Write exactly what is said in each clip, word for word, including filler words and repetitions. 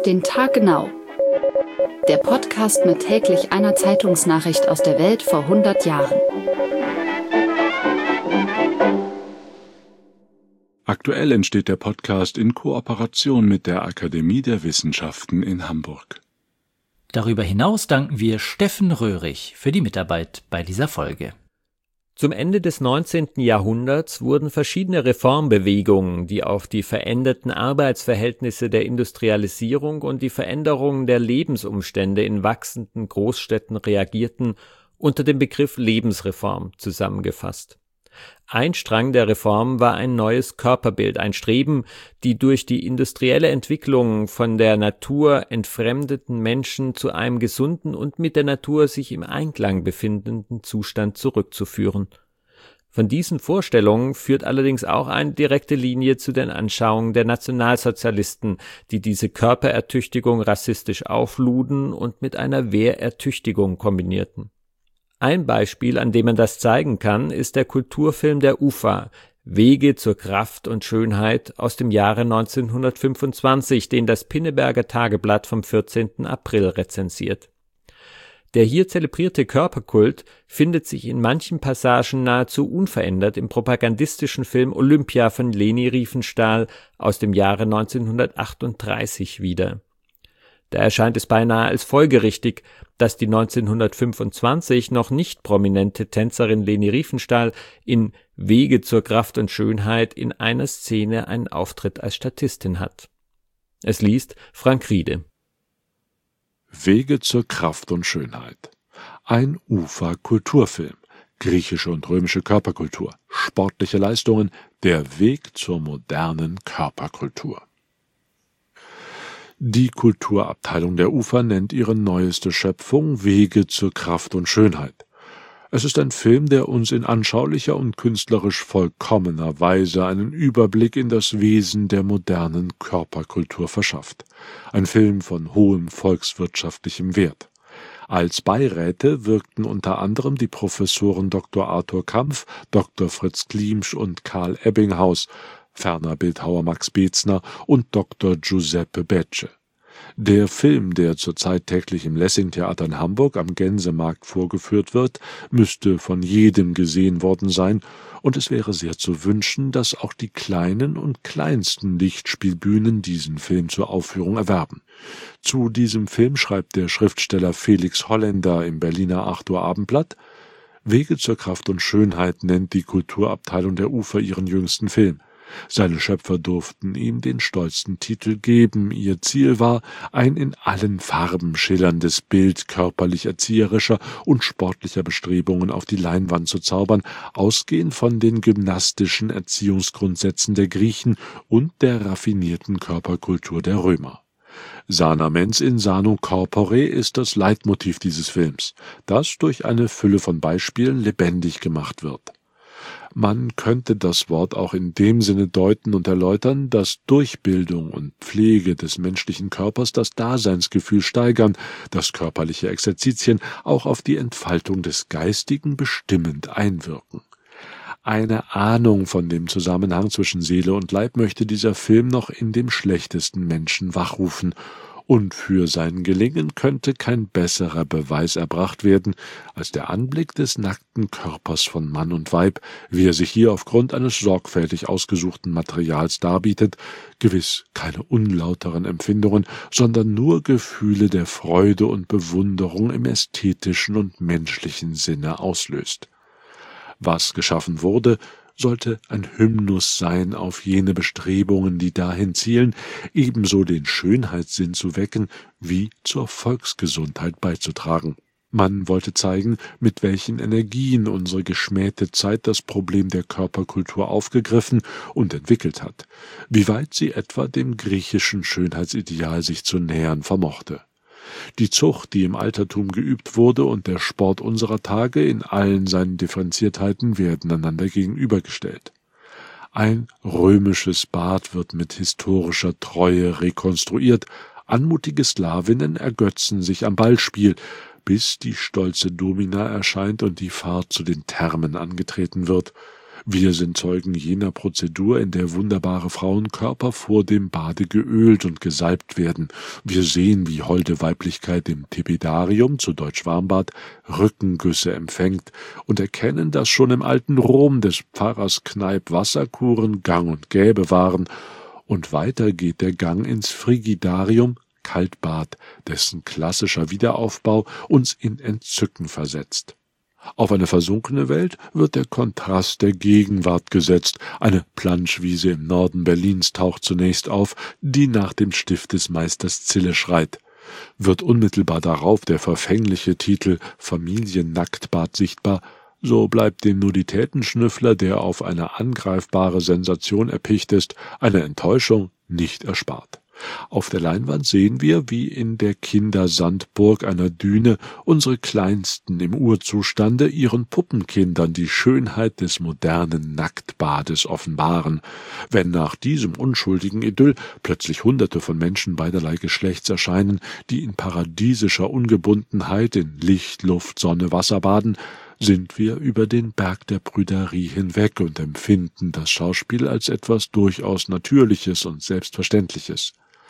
Auf den Tag genau. Der Podcast mit täglich einer Zeitungsnachricht aus der Welt vor hundert Jahren. Aktuell entsteht der Podcast in Kooperation mit der Akademie der Wissenschaften in Hamburg. Darüber hinaus danken wir Steffen Röhrig für die Mitarbeit bei dieser Folge. Zum Ende des neunzehnten Jahrhunderts wurden verschiedene Reformbewegungen, die auf die veränderten Arbeitsverhältnisse der Industrialisierung und die Veränderungen der Lebensumstände in wachsenden Großstädten reagierten, unter dem Begriff Lebensreform zusammengefasst. Ein Strang der Reform war ein neues Körperbild, ein Streben, die durch die industrielle Entwicklung von der Natur entfremdeten Menschen zu einem gesunden und mit der Natur sich im Einklang befindenden Zustand zurückzuführen. Von diesen Vorstellungen führt allerdings auch eine direkte Linie zu den Anschauungen der Nationalsozialisten, die diese Körperertüchtigung rassistisch aufluden und mit einer Wehrertüchtigung kombinierten. Ein Beispiel, an dem man das zeigen kann, ist der Kulturfilm der U F A, Wege zur Kraft und Schönheit aus dem Jahre neunzehnhundertfünfundzwanzig, den das Pinneberger Tageblatt vom vierzehnten April rezensiert. Der hier zelebrierte Körperkult findet sich in manchen Passagen nahezu unverändert im propagandistischen Film Olympia von Leni Riefenstahl aus dem Jahre neunzehnhundertachtunddreißig wieder. Da erscheint es beinahe als folgerichtig, dass die neunzehnhundertfünfundzwanzig noch nicht prominente Tänzerin Leni Riefenstahl in Wege zur Kraft und Schönheit in einer Szene einen Auftritt als Statistin hat. Es liest Frank Riede. Wege zur Kraft und Schönheit. Ein U F A-Kulturfilm. Griechische und römische Körperkultur. Sportliche Leistungen. Der Weg zur modernen Körperkultur. Die Kulturabteilung der U F A nennt ihre neueste Schöpfung Wege zur Kraft und Schönheit. Es ist ein Film, der uns in anschaulicher und künstlerisch vollkommener Weise einen Überblick in das Wesen der modernen Körperkultur verschafft. Ein Film von hohem volkswirtschaftlichem Wert. Als Beiräte wirkten unter anderem die Professoren Doktor Arthur Kampf, Doktor Fritz Klimsch und Karl Ebbinghaus, ferner Bildhauer Max Bezner und Doktor Giuseppe Becce. Der Film, der zurzeit täglich im Lessing-Theater in Hamburg am Gänsemarkt vorgeführt wird, müsste von jedem gesehen worden sein, und es wäre sehr zu wünschen, dass auch die kleinen und kleinsten Lichtspielbühnen diesen Film zur Aufführung erwerben. Zu diesem Film schreibt der Schriftsteller Felix Holländer im Berliner acht Uhr Abendblatt: Wege zur Kraft und Schönheit nennt die Kulturabteilung der U F A ihren jüngsten Film. Seine Schöpfer durften ihm den stolzen Titel geben. Ihr Ziel war, ein in allen Farben schillerndes Bild körperlich-erzieherischer und sportlicher Bestrebungen auf die Leinwand zu zaubern, ausgehend von den gymnastischen Erziehungsgrundsätzen der Griechen und der raffinierten Körperkultur der Römer. Sana mens in sano corpore ist das Leitmotiv dieses Films, das durch eine Fülle von Beispielen lebendig gemacht wird. Man könnte das Wort auch in dem Sinne deuten und erläutern, dass durch Bildung und Pflege des menschlichen Körpers das Daseinsgefühl steigern, dass körperliche Exerzitien auch auf die Entfaltung des Geistigen bestimmend einwirken. Eine Ahnung von dem Zusammenhang zwischen Seele und Leib möchte dieser Film noch in dem schlechtesten Menschen wachrufen, und für sein Gelingen könnte kein besserer Beweis erbracht werden als der Anblick des nackten Körpers von Mann und Weib, wie er sich hier aufgrund eines sorgfältig ausgesuchten Materials darbietet, gewiss keine unlauteren Empfindungen, sondern nur Gefühle der Freude und Bewunderung im ästhetischen und menschlichen Sinne auslöst. Was geschaffen wurde, sollte ein Hymnus sein auf jene Bestrebungen, die dahin zielen, ebenso den Schönheitssinn zu wecken, wie zur Volksgesundheit beizutragen. Man wollte zeigen, mit welchen Energien unsere geschmähte Zeit das Problem der Körperkultur aufgegriffen und entwickelt hat, wie weit sie etwa dem griechischen Schönheitsideal sich zu nähern vermochte. Die Zucht, die im Altertum geübt wurde, und der Sport unserer Tage in allen seinen Differenziertheiten werden einander gegenübergestellt. Ein römisches Bad wird mit historischer Treue rekonstruiert, anmutige Sklavinnen ergötzen sich am Ballspiel, bis die stolze Domina erscheint und die Fahrt zu den Thermen angetreten wird. Wir sind Zeugen jener Prozedur, in der wunderbare Frauenkörper vor dem Bade geölt und gesalbt werden. Wir sehen, wie holde Weiblichkeit im Tepidarium, zu Deutsch Warmbad, Rückengüsse empfängt und erkennen, dass schon im alten Rom des Pfarrers Kneipp Wasserkuren gang und gäbe waren. Und weiter geht der Gang ins Frigidarium, Kaltbad, dessen klassischer Wiederaufbau uns in Entzücken versetzt. Auf eine versunkene Welt wird der Kontrast der Gegenwart gesetzt. Eine Planschwiese im Norden Berlins taucht zunächst auf, die nach dem Stift des Meisters Zille schreit. Wird unmittelbar darauf der verfängliche Titel Familiennacktbad sichtbar, so bleibt dem Nudditätenschnüffler, der auf eine angreifbare Sensation erpicht ist, eine Enttäuschung nicht erspart. Auf der Leinwand sehen wir, wie in der Kindersandburg einer Düne unsere Kleinsten im Urzustande ihren Puppenkindern die Schönheit des modernen Nacktbades offenbaren. Wenn nach diesem unschuldigen Idyll plötzlich Hunderte von Menschen beiderlei Geschlechts erscheinen, die in paradiesischer Ungebundenheit in Licht, Luft, Sonne, Wasser baden, sind wir über den Berg der Prüderie hinweg und empfinden das Schauspiel als etwas durchaus Natürliches und Selbstverständliches.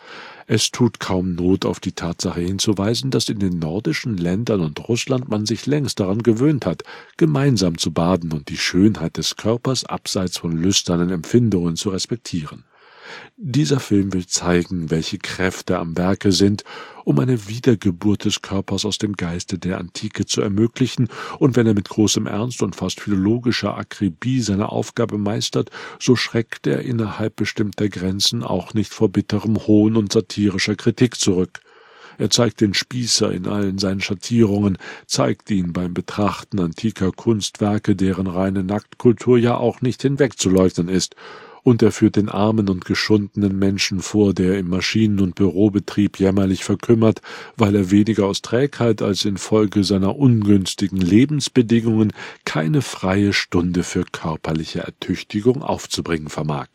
Es tut kaum Not, auf die Tatsache hinzuweisen, dass in den nordischen Ländern und Russland man sich längst daran gewöhnt hat, gemeinsam zu baden und die Schönheit des Körpers abseits von lüsternen Empfindungen zu respektieren. Dieser Film will zeigen, welche Kräfte am Werke sind, um eine Wiedergeburt des Körpers aus dem Geiste der Antike zu ermöglichen, und wenn er mit großem Ernst und fast philologischer Akribie seine Aufgabe meistert, so schreckt er innerhalb bestimmter Grenzen auch nicht vor bitterem Hohn und satirischer Kritik zurück. Er zeigt den Spießer in allen seinen Schattierungen, zeigt ihn beim Betrachten antiker Kunstwerke, deren reine Nacktkultur ja auch nicht hinwegzuleugnen ist, und er führt den armen und geschundenen Menschen vor, der im Maschinen- und Bürobetrieb jämmerlich verkümmert, weil er weniger aus Trägheit als infolge seiner ungünstigen Lebensbedingungen keine freie Stunde für körperliche Ertüchtigung aufzubringen vermag.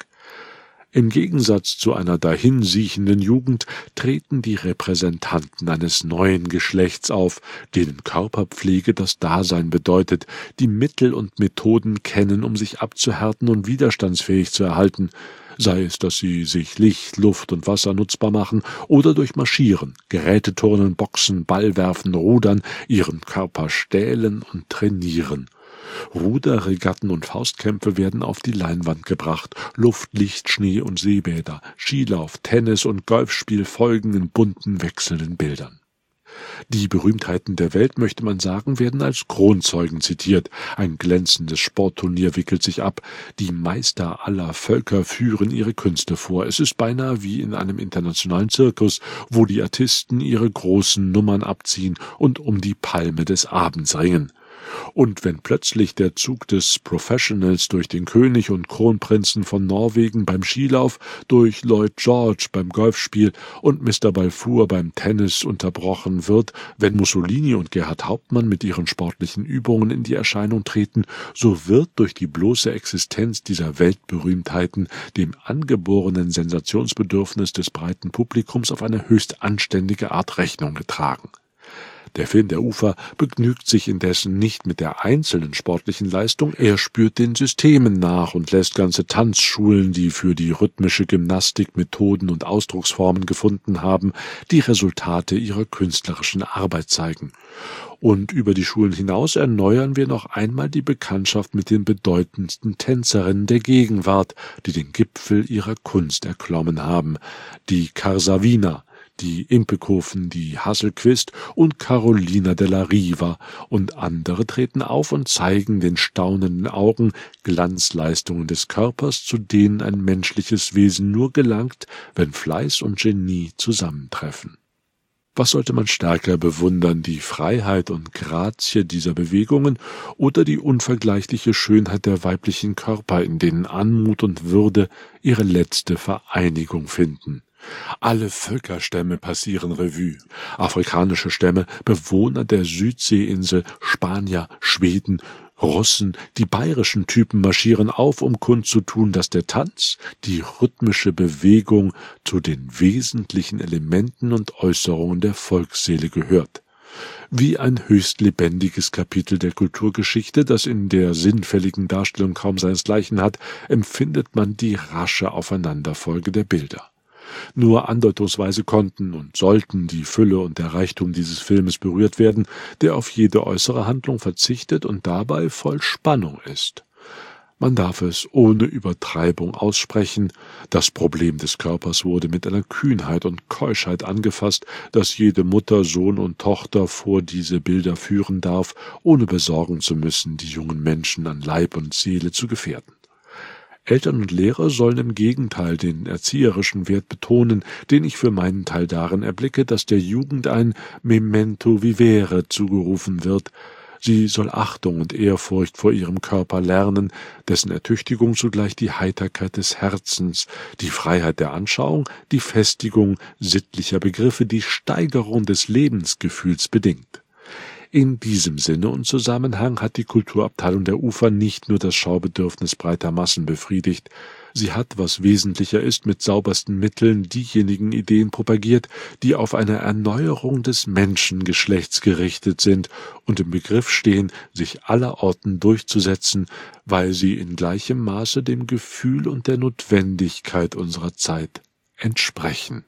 Im Gegensatz zu einer dahinsiechenden Jugend treten die Repräsentanten eines neuen Geschlechts auf, denen Körperpflege das Dasein bedeutet, die Mittel und Methoden kennen, um sich abzuhärten und widerstandsfähig zu erhalten, sei es, dass sie sich Licht, Luft und Wasser nutzbar machen oder durch Marschieren, Geräteturnen, Boxen, Ballwerfen, Rudern ihren Körper stählen und trainieren. Ruderregatten und Faustkämpfe werden auf die Leinwand gebracht, Luft, Licht, Schnee und Seebäder, Skilauf, Tennis und Golfspiel folgen in bunten, wechselnden Bildern. Die Berühmtheiten der Welt, möchte man sagen, werden als Kronzeugen zitiert. Ein glänzendes Sportturnier wickelt sich ab. Die Meister aller Völker führen ihre Künste vor. Es ist beinahe wie in einem internationalen Zirkus, wo die Artisten ihre großen Nummern abziehen und um die Palme des Abends ringen. Und wenn plötzlich der Zug des Professionals durch den König und Kronprinzen von Norwegen beim Skilauf, durch Lloyd George beim Golfspiel und Mister Balfour beim Tennis unterbrochen wird, wenn Mussolini und Gerhard Hauptmann mit ihren sportlichen Übungen in die Erscheinung treten, so wird durch die bloße Existenz dieser Weltberühmtheiten dem angeborenen Sensationsbedürfnis des breiten Publikums auf eine höchst anständige Art Rechnung getragen. Der Film Der Ufer begnügt sich indessen nicht mit der einzelnen sportlichen Leistung, er spürt den Systemen nach und lässt ganze Tanzschulen, die für die rhythmische Gymnastik Methoden und Ausdrucksformen gefunden haben, die Resultate ihrer künstlerischen Arbeit zeigen. Und über die Schulen hinaus erneuern wir noch einmal die Bekanntschaft mit den bedeutendsten Tänzerinnen der Gegenwart, die den Gipfel ihrer Kunst erklommen haben, die Karsavina, die Impekofen, die Hasselquist und Carolina della Riva, und andere treten auf und zeigen den staunenden Augen Glanzleistungen des Körpers, zu denen ein menschliches Wesen nur gelangt, wenn Fleiß und Genie zusammentreffen. Was sollte man stärker bewundern, die Freiheit und Grazie dieser Bewegungen oder die unvergleichliche Schönheit der weiblichen Körper, in denen Anmut und Würde ihre letzte Vereinigung finden? Alle Völkerstämme passieren Revue. Afrikanische Stämme, Bewohner der Südseeinsel, Spanier, Schweden, Russen, die bayerischen Typen marschieren auf, um kundzutun, dass der Tanz, die rhythmische Bewegung, zu den wesentlichen Elementen und Äußerungen der Volksseele gehört. Wie ein höchst lebendiges Kapitel der Kulturgeschichte, das in der sinnfälligen Darstellung kaum seinesgleichen hat, empfindet man die rasche Aufeinanderfolge der Bilder. Nur andeutungsweise konnten und sollten die Fülle und der Reichtum dieses Filmes berührt werden, der auf jede äußere Handlung verzichtet und dabei voll Spannung ist. Man darf es ohne Übertreibung aussprechen, das Problem des Körpers wurde mit einer Kühnheit und Keuschheit angefasst, dass jede Mutter, Sohn und Tochter vor diese Bilder führen darf, ohne besorgen zu müssen, die jungen Menschen an Leib und Seele zu gefährden. Eltern und Lehrer sollen im Gegenteil den erzieherischen Wert betonen, den ich für meinen Teil darin erblicke, dass der Jugend ein Memento vivere zugerufen wird. Sie soll Achtung und Ehrfurcht vor ihrem Körper lernen, dessen Ertüchtigung zugleich die Heiterkeit des Herzens, die Freiheit der Anschauung, die Festigung sittlicher Begriffe, die Steigerung des Lebensgefühls bedingt. In diesem Sinne und Zusammenhang hat die Kulturabteilung der Ufer nicht nur das Schaubedürfnis breiter Massen befriedigt, sie hat, was wesentlicher ist, mit saubersten Mitteln diejenigen Ideen propagiert, die auf eine Erneuerung des Menschengeschlechts gerichtet sind und im Begriff stehen, sich allerorten durchzusetzen, weil sie in gleichem Maße dem Gefühl und der Notwendigkeit unserer Zeit entsprechen.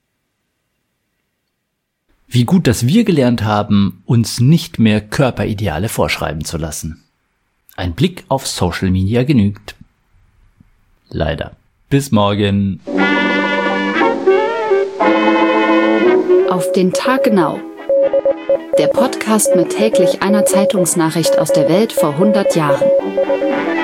Wie gut, dass wir gelernt haben, uns nicht mehr Körperideale vorschreiben zu lassen. Ein Blick auf Social Media genügt. Leider. Bis morgen. Auf den Tag genau. Der Podcast mit täglich einer Zeitungsnachricht aus der Welt vor hundert Jahren.